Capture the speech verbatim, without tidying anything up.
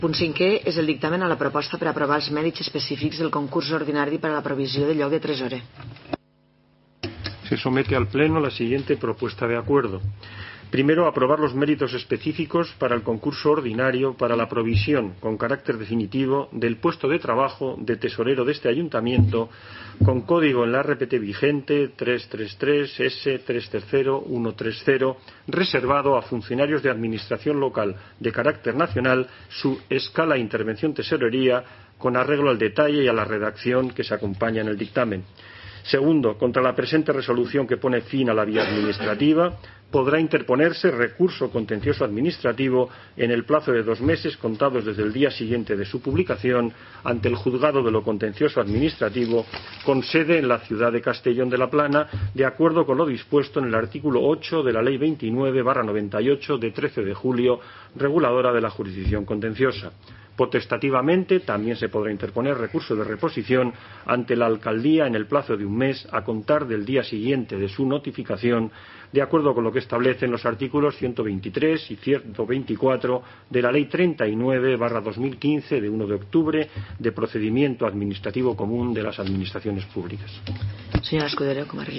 Punt cinquè és el dictamen a la proposta per aprovar els mèrits específics del concurs ordinari para la provisió de lloc de tresorer. Se somete al Pleno la siguiente propuesta de acuerdo. Primero, aprobar los méritos específicos para el concurso ordinario para la provisión, con carácter definitivo, del puesto de trabajo de tesorero de este ayuntamiento, con código en la R P T vigente tres tres tres S tres cero uno tres cero, reservado a funcionarios de administración local de carácter nacional, su escala e intervención tesorería, con arreglo al detalle y a la redacción que se acompaña en el dictamen. Segundo, contra la presente resolución que pone fin a la vía administrativa, podrá interponerse recurso contencioso administrativo en el plazo de dos meses contados desde el día siguiente de su publicación ante el Juzgado de lo Contencioso Administrativo con sede en la ciudad de Castellón de la Plana, de acuerdo con lo dispuesto en el artículo ocho de la Ley veintinueve barra noventa y ocho de trece de julio, reguladora de la jurisdicción contenciosa. Potestativamente, también se podrá interponer recurso de reposición ante la Alcaldía en el plazo de un mes a contar del día siguiente de su notificación, de acuerdo con lo que establecen los artículos ciento veintitrés y ciento veinticuatro de la Ley treinta y nueve barra dos mil quince de uno de octubre de procedimiento administrativo común de las administraciones públicas. Señora Escudero, como